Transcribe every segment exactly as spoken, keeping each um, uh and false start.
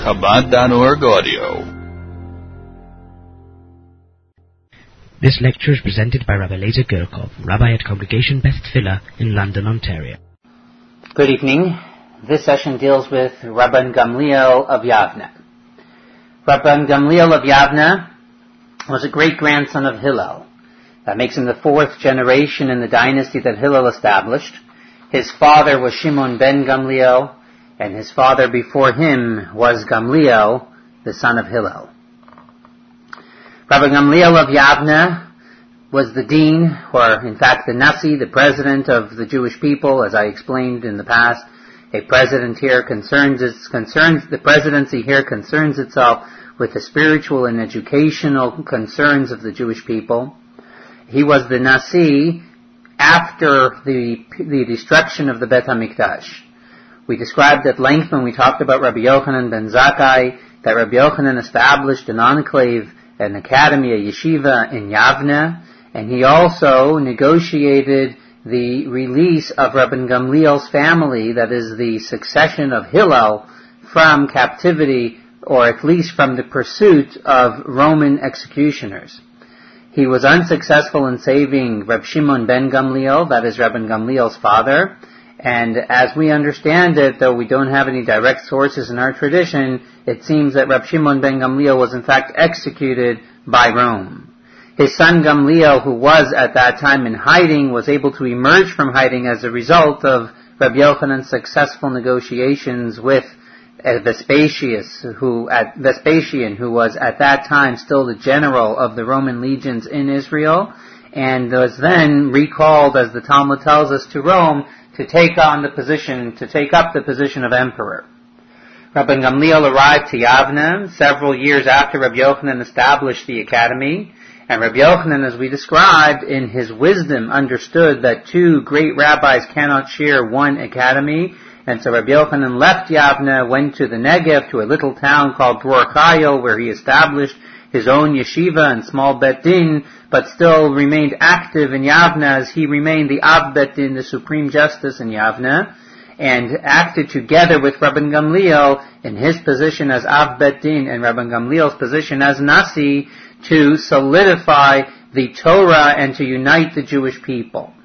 Chabad dot org audio. This lecture is presented by Rabbi Eliezer Gurkov, Rabbi at Congregation Beth Tfilah in London, Ontario. Good evening. This session deals with Rabban Gamliel of Yavne. Rabban Gamliel of Yavne was a great-grandson of Hillel. That makes him the fourth generation in the dynasty that Hillel established. His father was Shimon ben Gamliel, and his father before him was Gamliel, the son of Hillel. Rabbi Gamliel of Yavne was the dean, or in fact the Nasi, the president of the Jewish people, as I explained in the past. A president here concerns its concerns the presidency here concerns itself with the spiritual and educational concerns of the Jewish people. He was the Nasi after the the destruction of the Beit HaMikdash. We described at length when we talked about Rabbi Yochanan ben Zakkai that Rabbi Yochanan established an enclave, an academy, a yeshiva in Yavne, and he also negotiated the release of Rabban Gamliel's family, that is the succession of Hillel, from captivity, or at least from the pursuit of Roman executioners. He was unsuccessful in saving Reb Shimon ben Gamliel, that is Rabban Gamliel's father, and as we understand it, though we don't have any direct sources in our tradition, it seems that Reb Shimon ben Gamliel was in fact executed by Rome. His son Gamliel, who was at that time in hiding, was able to emerge from hiding as a result of Reb Yochanan's successful negotiations with Vespasius, who at Vespasian, who was at that time still the general of the Roman legions in Israel, and was then recalled, as the Talmud tells us, to Rome to take on the position, to take up the position of emperor. Rabban Gamliel arrived to Yavne several years after Rabbi Yochanan established the academy, and Rabbi Yochanan, as we described, in his wisdom understood that two great rabbis cannot share one academy, and so Rabbi Yochanan left Yavne, went to the Negev, to a little town called Dror Chayil, where he established his own yeshiva and small bet din, but still remained active in Yavne as he remained the Av Bet Din, the supreme justice in Yavne, and acted together with Rabban Gamliel in his position as Av Bet Din and Rabban Gamliel's position as Nasi to solidify the Torah and to unite the Jewish people.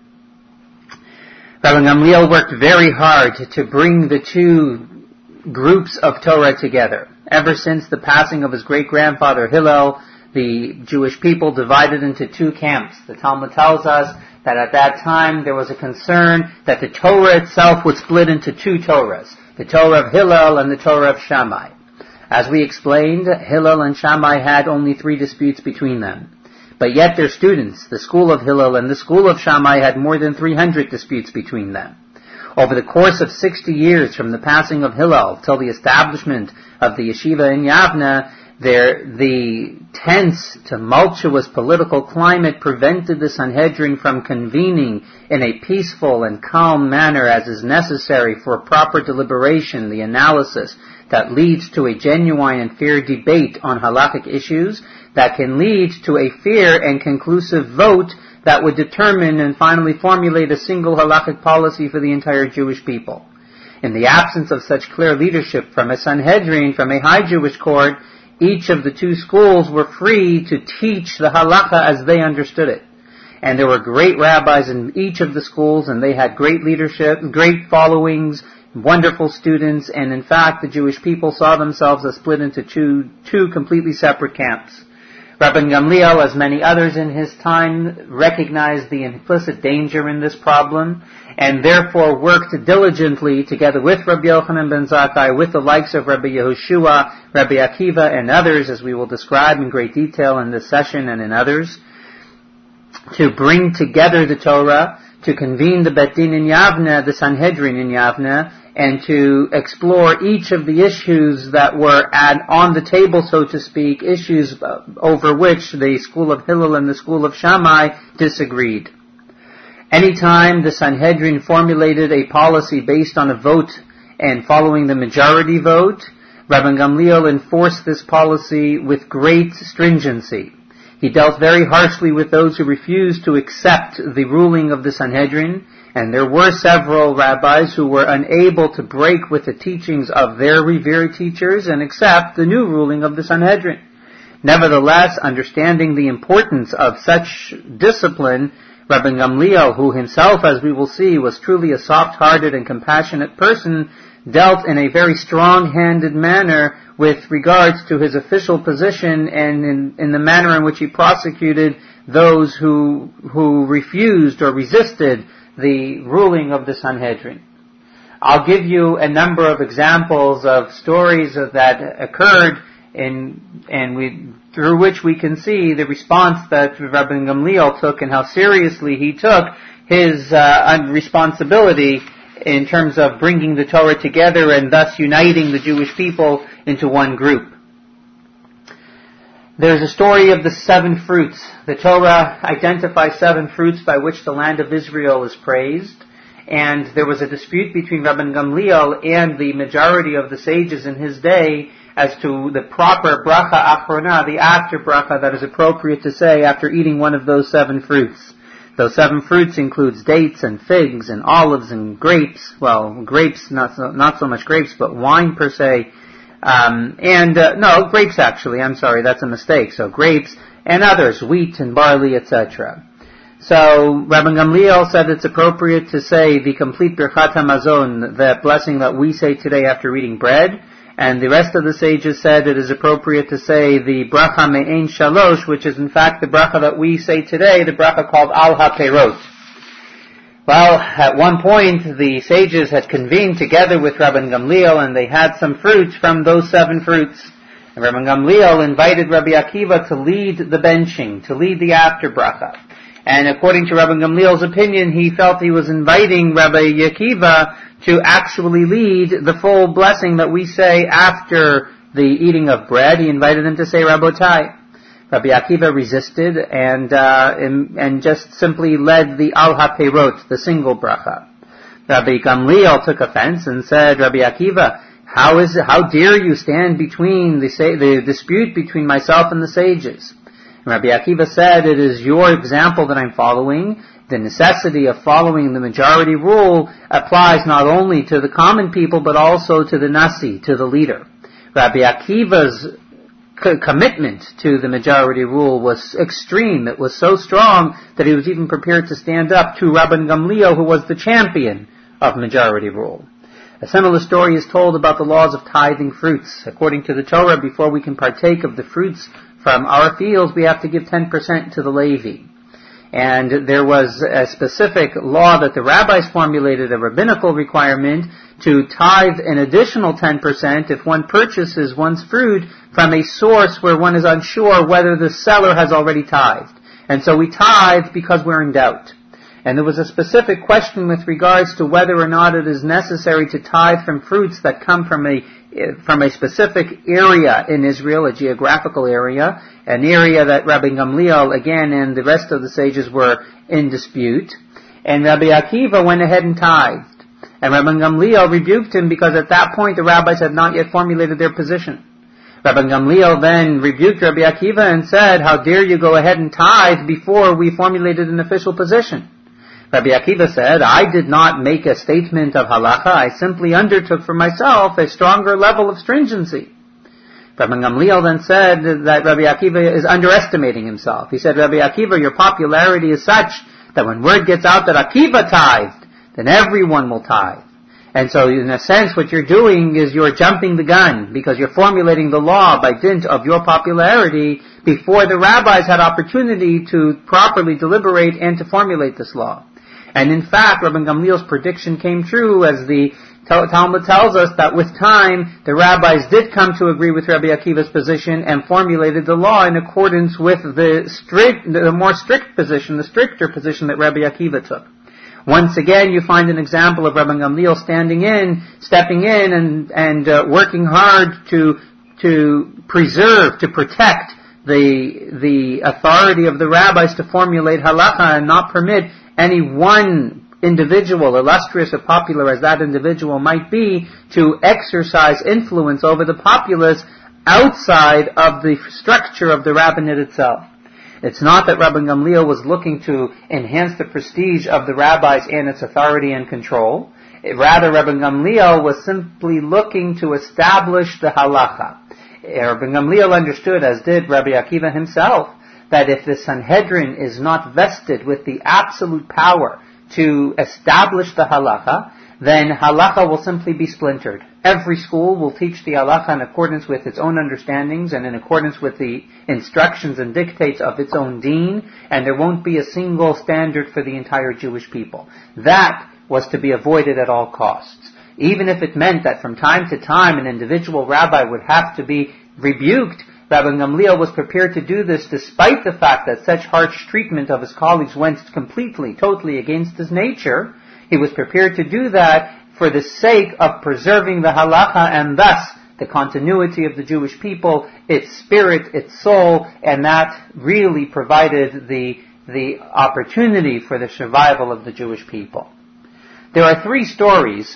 Rabban Gamliel worked very hard to bring the two groups of Torah together. Ever since the passing of his great-grandfather Hillel, the Jewish people divided into two camps. The Talmud tells us that at that time there was a concern that the Torah itself would split into two Torahs, the Torah of Hillel and the Torah of Shammai. As we explained, Hillel and Shammai had only three disputes between them. But yet their students, the school of Hillel and the school of Shammai, had more than three hundred disputes between them. Over the course of sixty years from the passing of Hillel till the establishment of the yeshiva in Yavne, there, the tense, tumultuous political climate prevented the Sanhedrin from convening in a peaceful and calm manner as is necessary for proper deliberation, the analysis that leads to a genuine and fair debate on halakhic issues that can lead to a fair and conclusive vote that would determine and finally formulate a single halakhic policy for the entire Jewish people. In the absence of such clear leadership from a Sanhedrin, from a high Jewish court, each of the two schools were free to teach the halakha as they understood it. And there were great rabbis in each of the schools, and they had great leadership, great followings, wonderful students, and in fact the Jewish people saw themselves as split into two, two completely separate camps. Rabban Gamliel, as many others in his time, recognized the implicit danger in this problem, and therefore worked diligently together with Rabbi Yochanan ben Zakkai, with the likes of Rabbi Yehoshua, Rabbi Akiva, and others, as we will describe in great detail in this session and in others, to bring together the Torah, to convene the Bet Din in Yavne, the Sanhedrin in Yavne, and to explore each of the issues that were at, on the table, so to speak, issues over which the school of Hillel and the school of Shammai disagreed. Anytime the Sanhedrin formulated a policy based on a vote and following the majority vote, Rabban Gamliel enforced this policy with great stringency. He dealt very harshly with those who refused to accept the ruling of the Sanhedrin, and there were several rabbis who were unable to break with the teachings of their revered teachers and accept the new ruling of the Sanhedrin. Nevertheless, understanding the importance of such discipline, Rabban Gamliel, who himself, as we will see, was truly a soft-hearted and compassionate person, dealt in a very strong-handed manner with regards to his official position and in, in the manner in which he prosecuted those who who refused or resisted the ruling of the Sanhedrin. I'll give you a number of examples of stories that occurred in, and we, through which we can see the response that Rabban Gamliel took and how seriously he took his uh, responsibility in terms of bringing the Torah together and thus uniting the Jewish people into one group. There's a story of the seven fruits. The Torah identifies seven fruits by which the land of Israel is praised. And there was a dispute between Rabban Gamliel and the majority of the sages in his day as to the proper bracha achrona, the after bracha that is appropriate to say after eating one of those seven fruits. Those seven fruits includes dates and figs and olives and grapes. Well, grapes, not so, not so much grapes, but wine per se. Um, and, uh, no, grapes actually, I'm sorry, that's a mistake. So grapes and others, wheat and barley, et cetera. So Rabban Gamliel said it's appropriate to say the complete Birchat HaMazon, the blessing that we say today after eating bread. And the rest of the sages said it is appropriate to say the bracha me'ein shalosh, which is in fact the bracha that we say today, the bracha called al ha-perot. Well, at one point the sages had convened together with Rabban Gamliel and they had some fruits from those seven fruits. And Rabban Gamliel invited Rabbi Akiva to lead the benching, to lead the after bracha. And according to Rabban Gamliel's opinion, he felt he was inviting Rabbi Akiva to actually lead the full blessing that we say after the eating of bread. He invited him to say Rabotai. Rabbi Akiva resisted and uh, and, and just simply led the Al HaPeirot, the single bracha. Rabbi Gamliel took offense and said, Rabbi Akiva, how is it, how dare you stand between the, the dispute between myself and the sages? And Rabbi Akiva said, it is your example that I'm following. The necessity of following the majority rule applies not only to the common people, but also to the Nasi, to the leader. Rabbi Akiva's co- commitment to the majority rule was extreme. It was so strong that he was even prepared to stand up to Rabban Gamliel, who was the champion of majority rule. A similar story is told about the laws of tithing fruits. According to the Torah, before we can partake of the fruits from our fields, we have to give ten percent to the Levi. And there was a specific law that the rabbis formulated, a rabbinical requirement, to tithe an additional ten percent if one purchases one's fruit from a source where one is unsure whether the seller has already tithed. And so we tithe because we're in doubt. And there was a specific question with regards to whether or not it is necessary to tithe from fruits that come from a from a specific area in Israel, a geographical area, an area that Rabbi Gamliel, again, and the rest of the sages were in dispute. And Rabbi Akiva went ahead and tithed. And Rabbi Gamliel rebuked him because at that point the rabbis had not yet formulated their position. Rabbi Gamliel then rebuked Rabbi Akiva and said, how dare you go ahead and tithe before we formulated an official position? Rabbi Akiva said, I did not make a statement of halacha, I simply undertook for myself a stronger level of stringency. Rabbi Gamliel then said that Rabbi Akiva is underestimating himself. He said, Rabbi Akiva, your popularity is such that when word gets out that Akiva tithed, then everyone will tithe. And so in a sense what you're doing is you're jumping the gun because you're formulating the law by dint of your popularity before the rabbis had opportunity to properly deliberate and to formulate this law. And in fact, Rabban Gamliel's prediction came true, as the Talmud tells us that with time, the rabbis did come to agree with Rabbi Akiva's position and formulated the law in accordance with the strict, the more strict position, the stricter position that Rabbi Akiva took. Once again, you find an example of Rabban Gamliel standing in, stepping in, and and uh, working hard to to preserve, to protect the the authority of the rabbis to formulate halacha and not permit any one individual, illustrious or popular as that individual might be, to exercise influence over the populace outside of the structure of the rabbinate itself. It's not that Rabban Gamliel was looking to enhance the prestige of the rabbis and its authority and control. Rather, Rabban Gamliel was simply looking to establish the halacha. Rabban Gamliel understood, as did Rabbi Akiva himself, that if the Sanhedrin is not vested with the absolute power to establish the halacha, then halacha will simply be splintered. Every school will teach the halacha in accordance with its own understandings and in accordance with the instructions and dictates of its own deen, and there won't be a single standard for the entire Jewish people. That was to be avoided at all costs. Even if it meant that from time to time an individual rabbi would have to be rebuked, Rabban Gamliel was prepared to do this despite the fact that such harsh treatment of his colleagues went completely, totally against his nature. He was prepared to do that for the sake of preserving the halacha and thus the continuity of the Jewish people, its spirit, its soul, and that really provided the, the opportunity for the survival of the Jewish people. There are three stories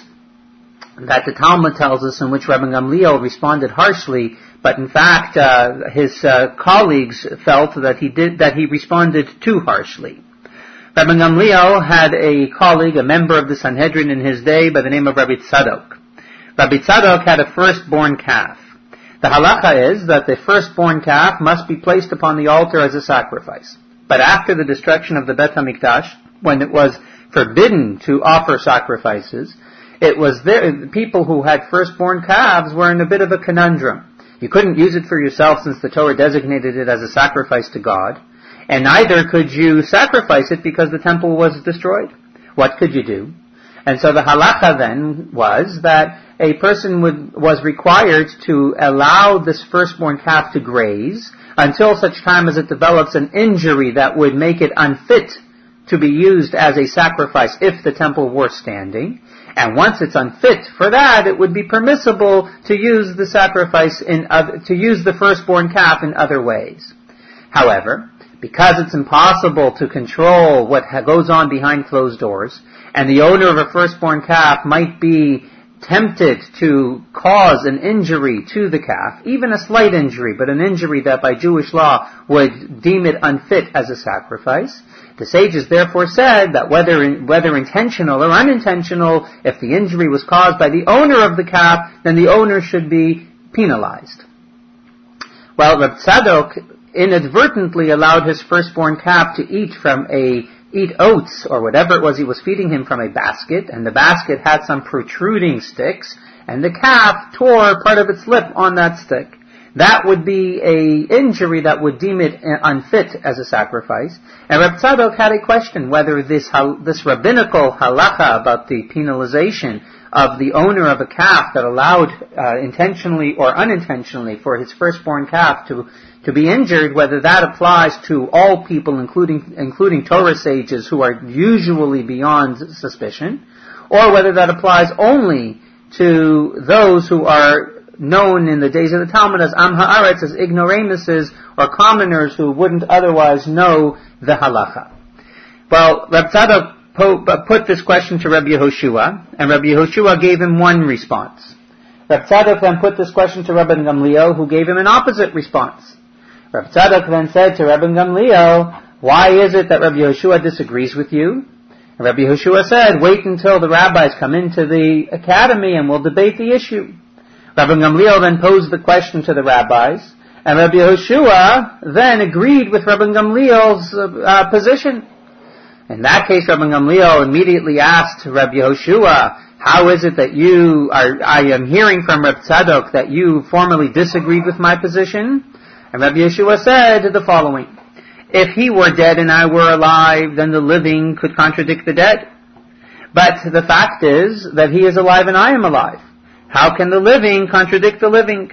that the Talmud tells us in which Rabban Gamliel responded harshly, but in fact uh, his uh, colleagues felt that he did that he responded too harshly. Rabban Gamliel had a colleague, a member of the Sanhedrin in his day by the name of Rabbi Tzadok. Rabbi Tzadok had a firstborn calf. The halacha is that the firstborn calf must be placed upon the altar as a sacrifice. But after the destruction of the Beit HaMikdash, when it was forbidden to offer sacrifices, it was there, people who had firstborn calves were in a bit of a conundrum. You couldn't use it for yourself since the Torah designated it as a sacrifice to God, and neither could you sacrifice it because the temple was destroyed. What could you do? And so the halacha then was that a person would, was required to allow this firstborn calf to graze until such time as it develops an injury that would make it unfit to be used as a sacrifice if the temple were standing. And once it's unfit for that, it would be permissible to use the sacrifice in other, to use the firstborn calf in other ways. However, because it's impossible to control what goes on behind closed doors, and the owner of a firstborn calf might be tempted to cause an injury to the calf, even a slight injury, but an injury that by Jewish law would deem it unfit as a sacrifice, the sages therefore said that whether whether intentional or unintentional, if the injury was caused by the owner of the calf, then the owner should be penalized. Well, Reb Tzadok inadvertently allowed his firstborn calf to eat from a eat oats or whatever it was he was feeding him from a basket, and the basket had some protruding sticks, and the calf tore part of its lip on that stick. That would be a injury that would deem it unfit as a sacrifice. And Reb Tzadok had a question whether this this rabbinical halacha about the penalization of the owner of a calf that allowed uh, intentionally or unintentionally for his firstborn calf to to be injured, whether that applies to all people, including including Torah sages who are usually beyond suspicion, or whether that applies only to those who are known in the days of the Talmud as Am Haaretz, as ignoramuses or commoners who wouldn't otherwise know the halacha. Well, Reb Tzadok put this question to Rabbi Yehoshua, and Rabbi Yehoshua gave him one response. Reb Tzadok then put this question to Rabban Gamliel, who gave him an opposite response. Reb Tzadok then said to Rabban Gamliel, why is it that Rabbi Yehoshua disagrees with you? And Rabbi Yehoshua said, wait until the rabbis come into the academy and we'll debate the issue. Rabban Gamliel then posed the question to the rabbis, and Rabbi Yehoshua then agreed with Rabban Gamliel's uh, position. In that case, Rabban Gamliel immediately asked Rabbi Yehoshua, how is it that you are, I am hearing from Reb Tzadok that you formally disagreed with my position? And Rabbi Yehoshua said the following, if he were dead and I were alive, then the living could contradict the dead. But the fact is that he is alive and I am alive. How can the living contradict the living?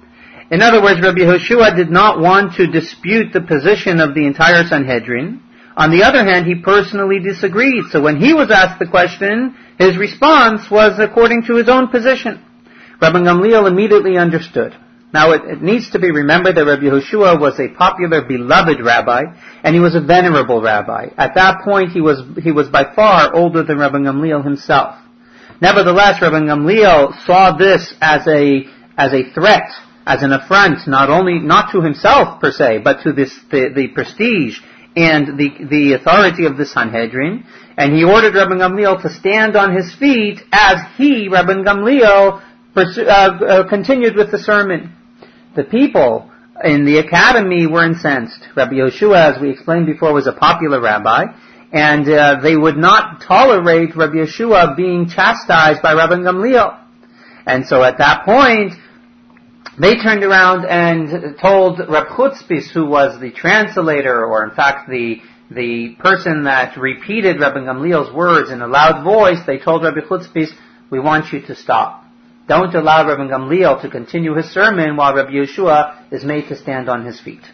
In other words, Rabbi Yehoshua did not want to dispute the position of the entire Sanhedrin. On the other hand, he personally disagreed. So when he was asked the question, his response was according to his own position. Rabban Gamliel immediately understood. Now, it, it needs to be remembered that Rabbi Yehoshua was a popular, beloved rabbi, and he was a venerable rabbi. At that point, he was he was by far older than Rabban Gamliel himself. Nevertheless, Rabban Gamliel saw this as a as a threat as an affront, not only, not to himself per se, but to this, the, the prestige and the, the authority of the Sanhedrin. And he ordered Rabban Gamliel to stand on his feet as he, Rabban Gamliel, pursu- uh, uh, continued with the sermon. The people in the academy were incensed. Rabbi Yehoshua, as we explained before, was a popular rabbi, and uh, they would not tolerate Rabbi Yehoshua being chastised by Rabban Gamliel. And so at that point, they turned around and told Reb Chutzpis, who was the translator, or in fact the the person that repeated Rabban Gamliel's words in a loud voice, they told Rabbi Chutzpis, we want you to stop. Don't allow Rabban Gamliel to continue his sermon while Rabbi Yehoshua is made to stand on his feet.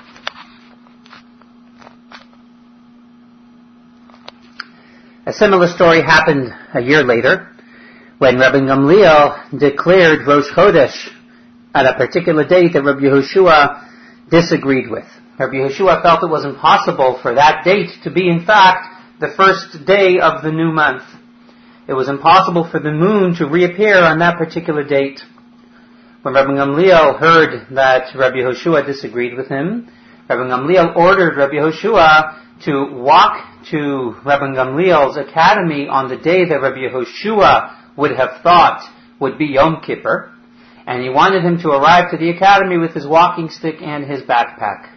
A similar story happened a year later when Rabban Gamliel declared Rosh Chodesh at a particular date that Rabbi Yehoshua disagreed with. Rabbi Yehoshua felt it was impossible for that date to be, in fact, the first day of the new month. It was impossible for the moon to reappear on that particular date. When Rabbi Gamliel heard that Rabbi Yehoshua disagreed with him, Rabbi Gamliel ordered Rabbi Yehoshua to walk to Rabbi Gamliel's academy on the day that Rabbi Yehoshua would have thought would be Yom Kippur, and he wanted him to arrive to the academy with his walking stick and his backpack.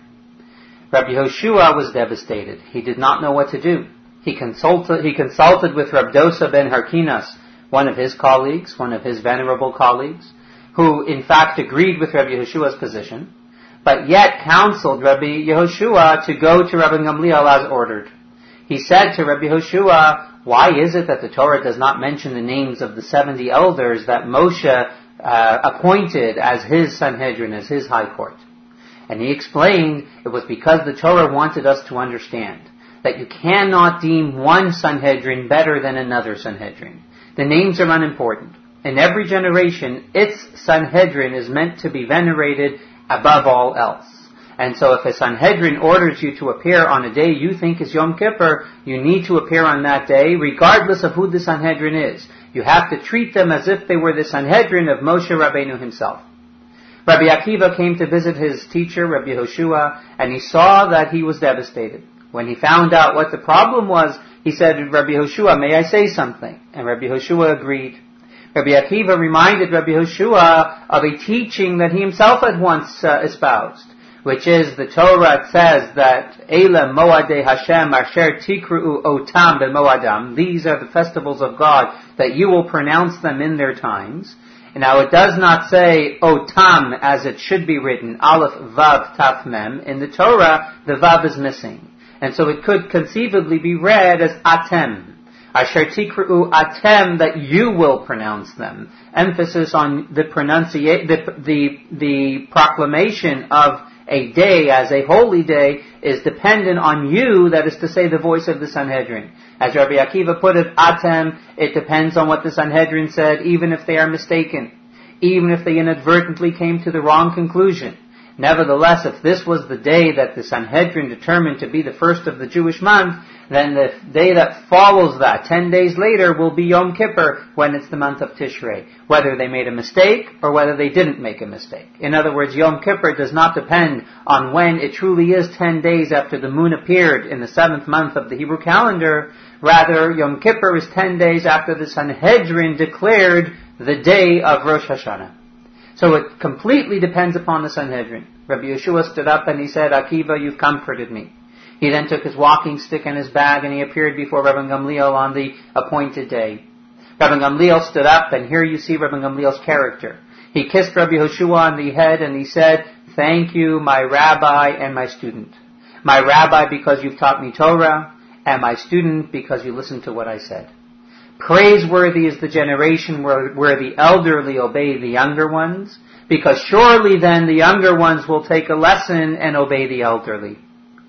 Rabbi Yehoshua was devastated. He did not know what to do. He consulted, he consulted with Rabbi Dosa ben Harkinas, one of his colleagues, one of his venerable colleagues, who in fact agreed with Rabbi Yehoshua's position, but yet counseled Rabbi Yehoshua to go to Rabbi Gamliel as ordered. He said to Rabbi Yehoshua, why is it that the Torah does not mention the names of the seventy elders that Moshe uh, appointed as his Sanhedrin, as his high court? And he explained it was because the Torah wanted us to understand that you cannot deem one Sanhedrin better than another Sanhedrin. The names are unimportant. In every generation, its Sanhedrin is meant to be venerated above all else. And so if a Sanhedrin orders you to appear on a day you think is Yom Kippur, you need to appear on that day regardless of who the Sanhedrin is. You have to treat them as if they were the Sanhedrin of Moshe Rabbeinu himself. Rabbi Akiva came to visit his teacher, Rabbi Yehoshua, and he saw that he was devastated. When he found out what the problem was, he said, Rabbi Yehoshua, may I say something? And Rabbi Yehoshua agreed. Rabbi Akiva reminded Rabbi Yehoshua of a teaching that he himself had once uh, espoused, which is the Torah says that Eila Moadei Hashem Asher Tikru'u Otam B'Moadam. These are the festivals of God, that you will pronounce them in their times. And now it does not say Otam as it should be written, Aleph Vav Taf Mem. In the Torah, the Vav is missing. And so it could conceivably be read as Atem. Asher Tikru'u Atem, that you will pronounce them. Emphasis on the pronunciation, the, the, the proclamation of a day as a holy day is dependent on you, that is to say, the voice of the Sanhedrin. As Rabbi Akiva put it, Atem, it depends on what the Sanhedrin said, even if they are mistaken, even if they inadvertently came to the wrong conclusion. Nevertheless, if this was the day that the Sanhedrin determined to be the first of the Jewish month, then the day that follows that, ten days later, will be Yom Kippur, when it's the month of Tishrei, whether they made a mistake or whether they didn't make a mistake. In other words, Yom Kippur does not depend on when it truly is ten days after the moon appeared in the seventh month of the Hebrew calendar. Rather, Yom Kippur is ten days after the Sanhedrin declared the day of Rosh Hashanah. So it completely depends upon the Sanhedrin. Rabbi Yehoshua stood up and he said, Akiva, you've comforted me. He then took his walking stick and his bag and he appeared before Rabbi Gamliel on the appointed day. Rabbi Gamliel stood up, and here you see Rabbi Gamliel's character. He kissed Rabbi Yehoshua on the head and he said, thank you, my rabbi and my student. My rabbi because you've taught me Torah, and my student because you listened to what I said. Praiseworthy is the generation where, where the elderly obey the younger ones, because surely then the younger ones will take a lesson and obey the elderly.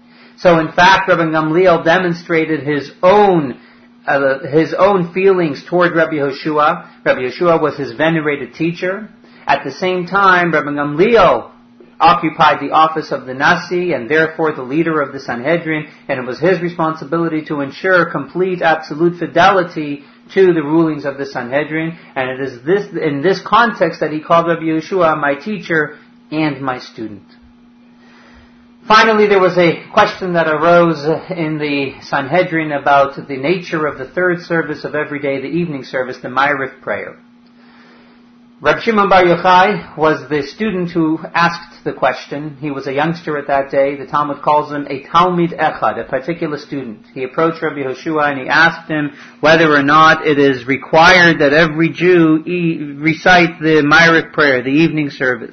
So in fact, Rabbi Gamliel demonstrated his own uh, his own feelings toward Rabbi Yehoshua. Rabbi Yehoshua was his venerated teacher. At the same time, Rabbi Gamliel occupied the office of the Nasi and therefore the leader of the Sanhedrin, and it was his responsibility to ensure complete, absolute fidelity to the rulings of the Sanhedrin, and it is this in this context that he called Rabbi Yehoshua my teacher and my student. Finally, there was a question that arose in the Sanhedrin about the nature of the third service of every day, the evening service, the Ma'ariv prayer. Reb Shimon Bar Yochai was the student who asked the question. He was a youngster at that day. The Talmud calls him a Talmid Echad, a particular student. He approached Rabbi Yehoshua and he asked him whether or not it is required that every Jew e- recite the Ma'ariv prayer, the evening service.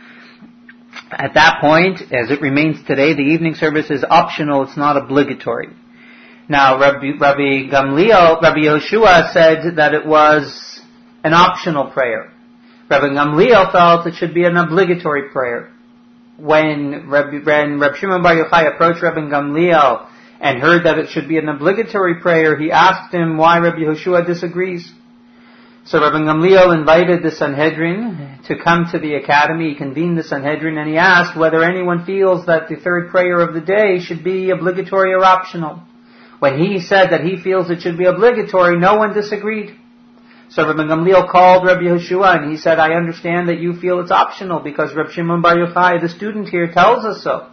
At that point, as it remains today, the evening service is optional, it's not obligatory. Now, Rabbi, Rabbi Gamliel, Rabbi Yehoshua said that it was an optional prayer. Rabbi Gamliel felt it should be an obligatory prayer. When Rabbi, when Rabbi Shimon Bar Yochai approached Rabbi Gamliel and heard that it should be an obligatory prayer, he asked him why Rabbi Yehoshua disagrees. So Rabbi Gamliel invited the Sanhedrin to come to the academy. He convened the Sanhedrin and he asked whether anyone feels that the third prayer of the day should be obligatory or optional. When he said that he feels it should be obligatory, no one disagreed. So Rabbi Gamliel called Rabbi Yehoshua and he said, I understand that you feel it's optional because Rabbi Shimon Bar Yochai, the student here, tells us so.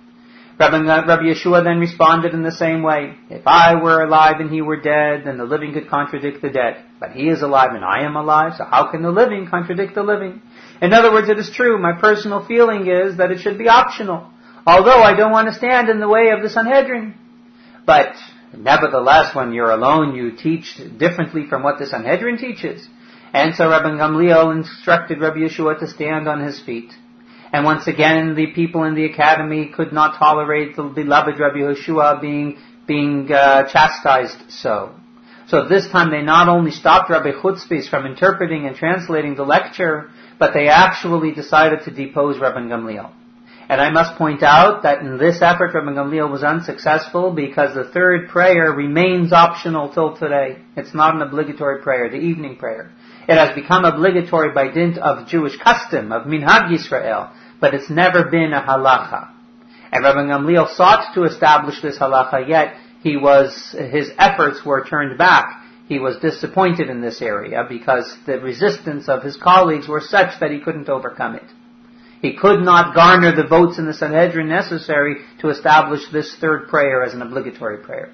Rabbi, Rabbi Yehoshua then responded in the same way. If I were alive and he were dead, then the living could contradict the dead. But he is alive and I am alive, so how can the living contradict the living? In other words, it is true. My personal feeling is that it should be optional. Although I don't want to stand in the way of the Sanhedrin. But nevertheless, when you're alone, you teach differently from what the Sanhedrin teaches. And so Rabbi Gamliel instructed Rabbi Yehoshua to stand on his feet. And once again, the people in the academy could not tolerate the beloved Rabbi Yehoshua being being uh, chastised so. So this time they not only stopped Rabbi Chutzpis from interpreting and translating the lecture, but they actually decided to depose Rabbi Gamliel. And I must point out that in this effort, Rabbi Gamliel was unsuccessful because the third prayer remains optional till today. It's not an obligatory prayer, the evening prayer. It has become obligatory by dint of Jewish custom, of Minhag Yisrael, but it's never been a halacha. And Rabbi Gamliel sought to establish this halacha, yet he was, his efforts were turned back. He was disappointed in this area because the resistance of his colleagues were such that he couldn't overcome it. He could not garner the votes in the Sanhedrin necessary to establish this third prayer as an obligatory prayer.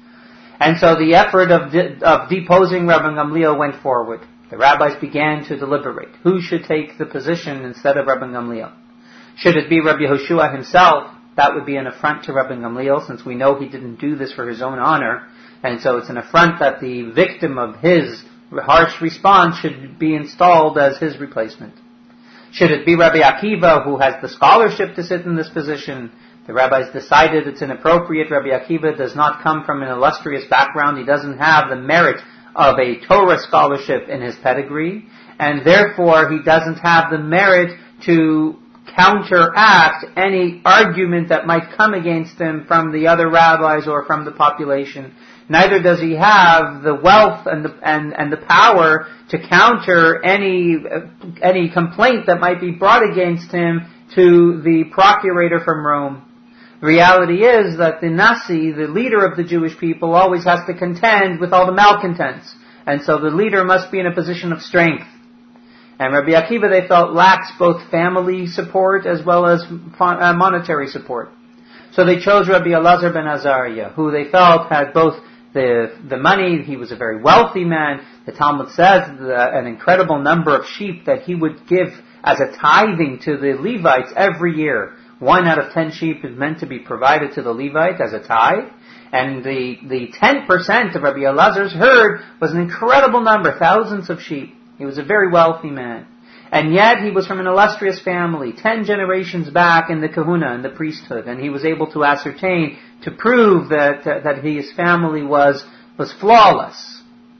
And so the effort of, de- of deposing Rabbi Gamliel went forward. The rabbis began to deliberate. Who should take the position instead of Rabbi Gamliel? Should it be Rabbi Yehoshua himself? That would be an affront to Rabbi Gamliel, since we know he didn't do this for his own honor. And so it's an affront that the victim of his harsh response should be installed as his replacement. Should it be Rabbi Akiva, who has the scholarship to sit in this position? The rabbis decided it's inappropriate. Rabbi Akiva does not come from an illustrious background. He doesn't have the merit of a Torah scholarship in his pedigree, and therefore he doesn't have the merit to counteract any argument that might come against him from the other rabbis or from the population. Neither does he have the wealth and the, and, and the power to counter any any complaint that might be brought against him to the procurator from Rome. The reality is that the Nasi, the leader of the Jewish people, always has to contend with all the malcontents. And so the leader must be in a position of strength. And Rabbi Akiva, they felt, lacks both family support as well as monetary support. So they chose Rabbi Elazar ben Azariah, who they felt had both the the money. He was a very wealthy man. The Talmud says that an incredible number of sheep that he would give as a tithing to the Levites every year. One out of ten sheep is meant to be provided to the Levite as a tithe. And the, the ten percent of Rabbi Elazar's herd was an incredible number, thousands of sheep. He was a very wealthy man. And yet he was from an illustrious family, ten generations back in the kahuna, in the priesthood. And he was able to ascertain, to prove that, uh, that his family was, was flawless.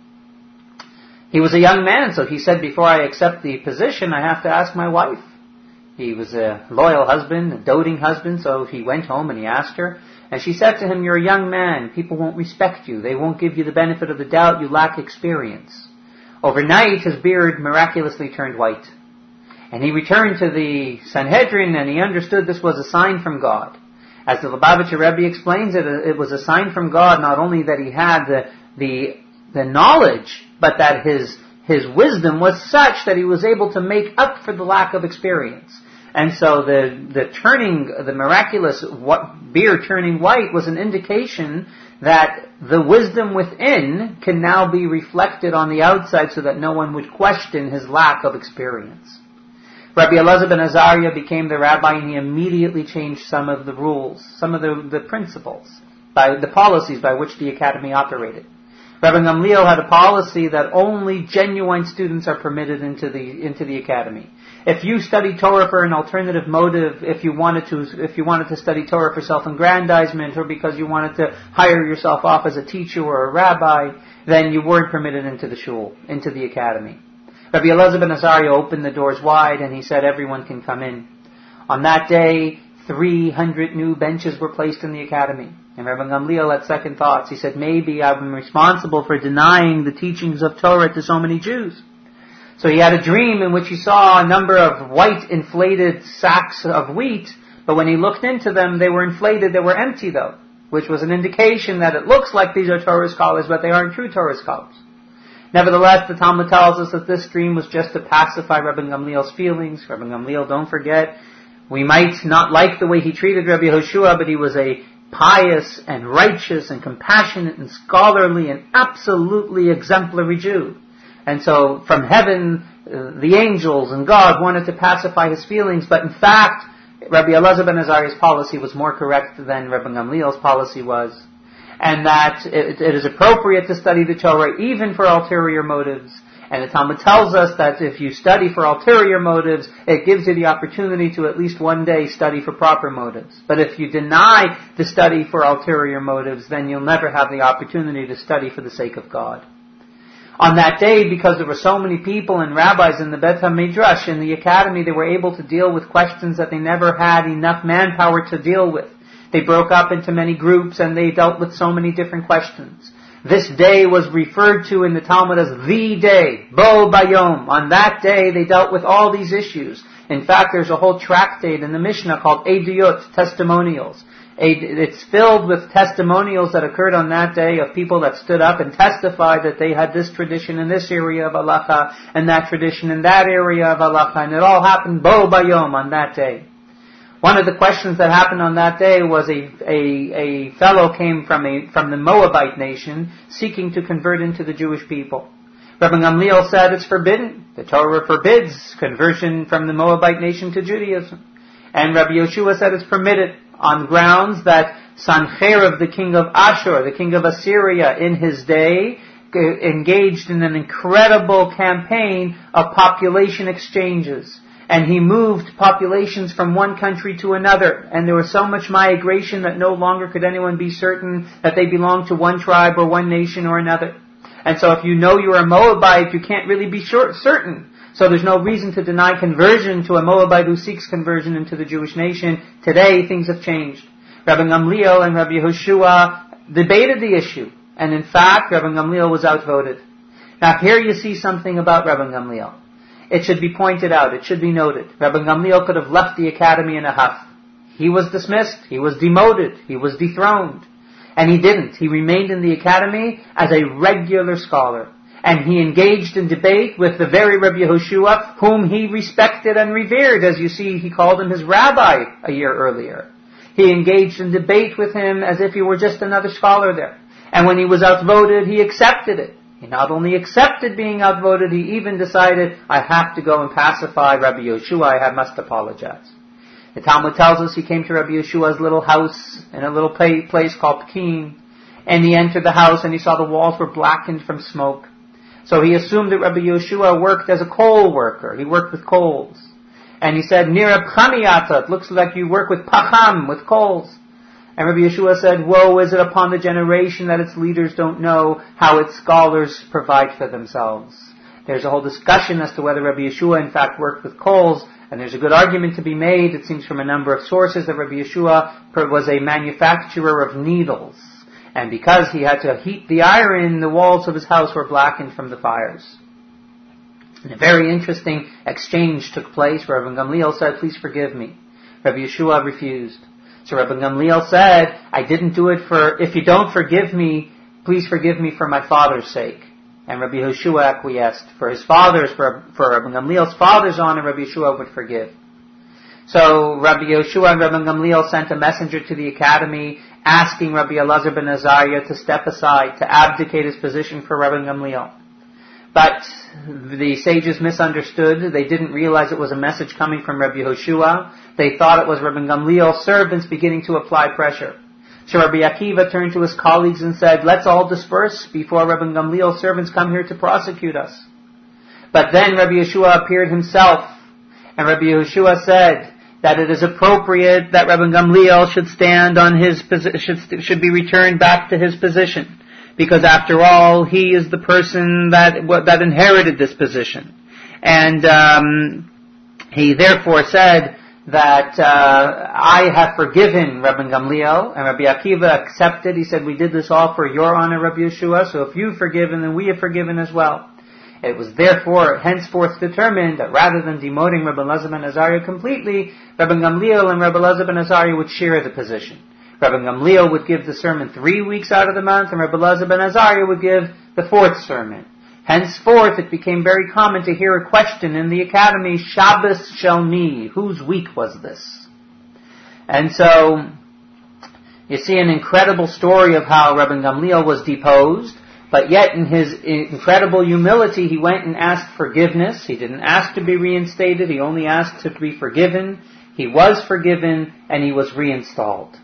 He was a young man, so he said, before I accept the position, I have to ask my wife. He was a loyal husband, a doting husband, so he went home and he asked her. And she said to him, you're a young man. People won't respect you. They won't give you the benefit of the doubt. You lack experience. Overnight, his beard miraculously turned white. And he returned to the Sanhedrin and he understood this was a sign from God. As the Lubavitcher Rebbe explains it, it was a sign from God not only that he had the, the the knowledge, but that his his wisdom was such that he was able to make up for the lack of experience. And so the the turning, the miraculous beer turning white was an indication that the wisdom within can now be reflected on the outside so that no one would question his lack of experience. Rabbi Elazar ben Azariah became the rabbi, and he immediately changed some of the rules, some of the, the principles, by the policies by which the academy operated. Rabbi Gamliel had a policy that only genuine students are permitted into the into the academy. If you study Torah for an alternative motive, if you wanted to, if you wanted to study Torah for self-aggrandizement, or because you wanted to hire yourself off as a teacher or a rabbi, then you weren't permitted into the shul, into the academy. Rabbi Elazar ben Azariah opened the doors wide, and he said everyone can come in. On that day, three hundred new benches were placed in the academy. And Rabbi Gamliel had second thoughts. He said, maybe I'm responsible for denying the teachings of Torah to so many Jews. So he had a dream in which he saw a number of white inflated sacks of wheat, but when he looked into them, they were inflated, they were empty though, which was an indication that it looks like these are Torah scholars, but they aren't true Torah scholars. Nevertheless, the Talmud tells us that this dream was just to pacify Rabbi Gamliel's feelings. Rabbi Gamliel, don't forget, we might not like the way he treated Rabbi Yehoshua, but he was a pious and righteous and compassionate and scholarly and absolutely exemplary Jew. And so from heaven, uh, the angels and God wanted to pacify his feelings, but in fact, Rabbi Elazar ben Azariah's policy was more correct than Rabbi Gamliel's policy was. And that it, it is appropriate to study the Torah even for ulterior motives. And the Talmud tells us that if you study for ulterior motives, it gives you the opportunity to at least one day study for proper motives. But if you deny the study for ulterior motives, then you'll never have the opportunity to study for the sake of God. On that day, because there were so many people and rabbis in the Beit HaMidrash, in the academy, they were able to deal with questions that they never had enough manpower to deal with. They broke up into many groups and they dealt with so many different questions. This day was referred to in the Talmud as the day, Bo Bayom. On that day, they dealt with all these issues. In fact, there's a whole tractate in the Mishnah called Eduyot, testimonials. It's filled with testimonials that occurred on that day of people that stood up and testified that they had this tradition in this area of halacha and that tradition in that area of halacha, and it all happened Bo Bayom on that day. One of the questions that happened on that day was a, a, a fellow came from a, from the Moabite nation seeking to convert into the Jewish people. Rabbi Gamliel said it's forbidden. The Torah forbids conversion from the Moabite nation to Judaism. And Rabbi Yehoshua said it's permitted on grounds that Sancherib, the king of Ashur, the king of Assyria in his day, engaged in an incredible campaign of population exchanges. And he moved populations from one country to another. And there was so much migration that no longer could anyone be certain that they belonged to one tribe or one nation or another. And so if you know you're a Moabite, you can't really be sure, certain. So there's no reason to deny conversion to a Moabite who seeks conversion into the Jewish nation. Today, things have changed. Rabbi Gamliel and Rabbi Yehoshua debated the issue. And in fact, Rabbi Gamliel was outvoted. Now here you see something about Rabbi Gamliel. It should be pointed out, it should be noted. Rabbi Gamliel could have left the academy in a huff. He was dismissed, he was demoted, he was dethroned. And he didn't. He remained in the academy as a regular scholar. And he engaged in debate with the very Rabbi Yehoshua, whom he respected and revered. As you see, he called him his rabbi a year earlier. He engaged in debate with him as if he were just another scholar there. And when he was outvoted, he accepted it. He not only accepted being outvoted, he even decided, I have to go and pacify Rabbi Yehoshua, I must apologize. The Talmud tells us he came to Rabbi Yeshua's little house in a little place called Pekin. And he entered the house and he saw the walls were blackened from smoke. So he assumed that Rabbi Yehoshua worked as a coal worker. He worked with coals. And he said, Nira Pchamiyata, it looks like you work with pacham, with coals. And Rabbi Yehoshua said, woe is it upon the generation that its leaders don't know how its scholars provide for themselves. There's a whole discussion as to whether Rabbi Yehoshua in fact worked with coals, and there's a good argument to be made, it seems from a number of sources, that Rabbi Yehoshua was a manufacturer of needles. And because he had to heat the iron, the walls of his house were blackened from the fires. And a very interesting exchange took place where Rabbi Gamliel said, please forgive me. Rabbi Yehoshua refused. So Rabbi Gamliel said, I didn't do it for, if you don't forgive me, please forgive me for my father's sake. And Rabbi Yehoshua acquiesced. For his father's, for, for Rabbi Gamliel's father's honor, Rabbi Yehoshua would forgive. So Rabbi Yehoshua and Rabbi Gamliel sent a messenger to the academy asking Rabbi Elazar ben Azariah to step aside, to abdicate his position for Rabbi Gamliel. But the sages misunderstood. They didn't realize it was a message coming from Rabbi Yehoshua. They thought it was Rabbi Gamliel's servants beginning to apply pressure. So Rabbi Akiva turned to his colleagues and said, let's all disperse before Rabbi Gamliel's servants come here to prosecute us. But then Rabbi Yehoshua appeared himself, and Rabbi Yehoshua said that it is appropriate that Rabbi Gamliel should stand on his posi- should should be returned back to his position, because after all, he is the person that that inherited this position, and um, he therefore said that uh, I have forgiven Rabbi Gamliel, and Rabbi Akiva accepted. He said, we did this all for your honor, Rabbi Yehoshua, so if you've forgiven, then we have forgiven as well. It was therefore henceforth determined that rather than demoting Rabbi Elazar ben Azariah completely, Rabbi Gamliel and Rabbi Elazar ben Azariah would share the position. Rabbi Gamliel would give the sermon three weeks out of the month, and Rabbi Elazar ben Azariah would give the fourth sermon. Henceforth, it became very common to hear a question in the academy, Shabbos shel mi, whose week was this? And so, you see an incredible story of how Rabbi Gamliel was deposed, but yet in his incredible humility, he went and asked forgiveness. He didn't ask to be reinstated, he only asked to be forgiven. He was forgiven, and he was reinstalled.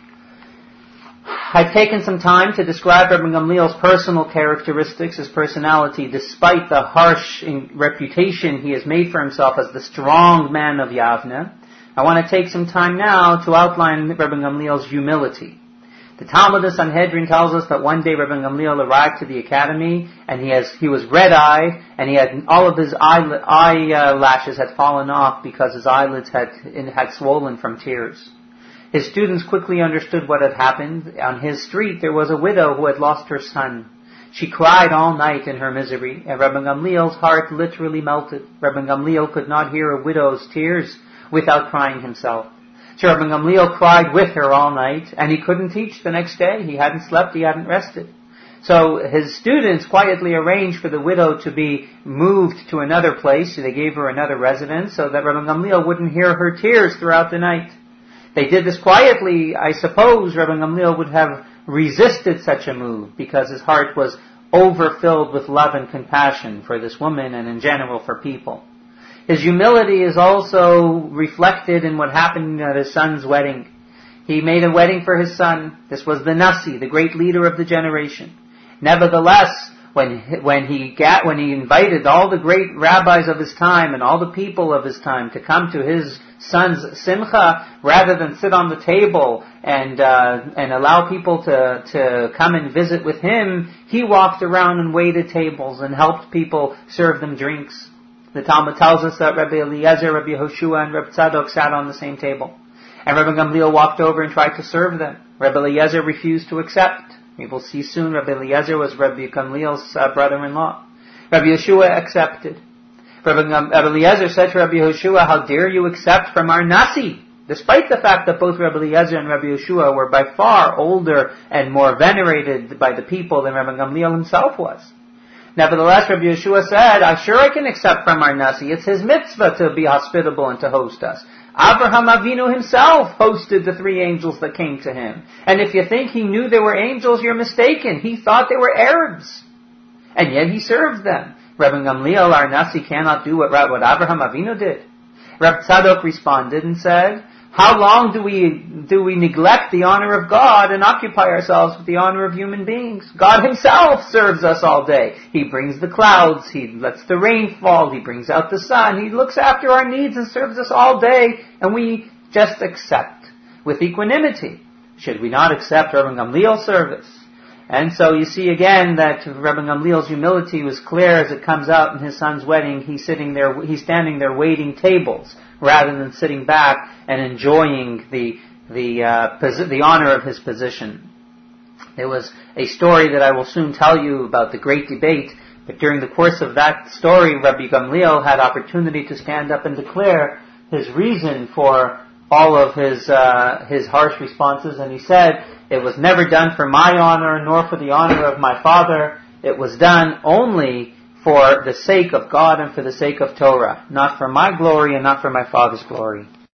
I've taken some time to describe Rabbi Gamliel's personal characteristics, his personality, despite the harsh reputation he has made for himself as the strong man of Yavne. I want to take some time now to outline Rabbi Gamliel's humility. The Talmud of Sanhedrin tells us that one day Rabbi Gamliel arrived to the academy, and he has he was red-eyed, and he had all of his eye, eyelashes had fallen off because his eyelids had had swollen from tears. His students quickly understood what had happened. On his street there was a widow who had lost her son. She cried all night in her misery, and Rabbi Gamliel's heart literally melted. Rabbi Gamliel could not hear a widow's tears without crying himself. So Rabbi Gamliel cried with her all night, and he couldn't teach the next day. He hadn't slept, he hadn't rested. So his students quietly arranged for the widow to be moved to another place. So they gave her another residence so that Rabbi Gamliel wouldn't hear her tears throughout the night. They did this quietly. I suppose Rabbi Gamliel would have resisted such a move because his heart was overfilled with love and compassion for this woman and in general for people. His humility is also reflected in what happened at his son's wedding. He made a wedding for his son. This was the Nasi, the great leader of the generation. Nevertheless, when when he got, when he invited all the great rabbis of his time and all the people of his time to come to his son's simcha, rather than sit on the table and uh, and allow people to to come and visit with him, he walked around and waited tables and helped people serve them drinks. The Talmud tells us that Rabbi Eliezer, Rabbi Yehoshua, and Rabbi Tzadok sat on the same table. And Rabbi Gamliel walked over and tried to serve them. Rabbi Eliezer refused to accept. We will see soon Rabbi Eliezer was Rabbi Gamliel's uh, brother-in-law. Rabbi Yehoshua accepted. Rabbi, Rabbi Eliezer said to Rabbi Yehoshua, how dare you accept from our Nasi? Despite the fact that both Rabbi Eliezer and Rabbi Yehoshua were by far older and more venerated by the people than Rabbi Gamliel himself was. Nevertheless, Rabbi Yehoshua said, I'm sure I can accept from our Nasi. It's his mitzvah to be hospitable and to host us. Abraham Avinu himself hosted the three angels that came to him. And if you think he knew they were angels, you're mistaken. He thought they were Arabs. And yet he served them. Rabbi Gamliel, our Nasi, cannot do what, what Abraham Avinu did. Rabbi Tzadok responded and said, how long do we do we neglect the honor of God and occupy ourselves with the honor of human beings? God himself serves us all day. He brings the clouds, he lets the rain fall, he brings out the sun, he looks after our needs and serves us all day, and we just accept with equanimity. Should we not accept Rabbi Gamliel's service? And so you see again that Rabbi Gamliel's humility was clear as it comes out in his son's wedding. He's sitting there, he's standing there waiting tables rather than sitting back and enjoying the the uh, posi- the honor of his position. There was a story that I will soon tell you about the great debate, but during the course of that story, Rabbi Gamliel had opportunity to stand up and declare his reason for all of his uh, his harsh responses, and he said, "It was never done for my honor, nor for the honor of my father. It was done only for the sake of God and for the sake of Torah, not for my glory and not for my father's glory."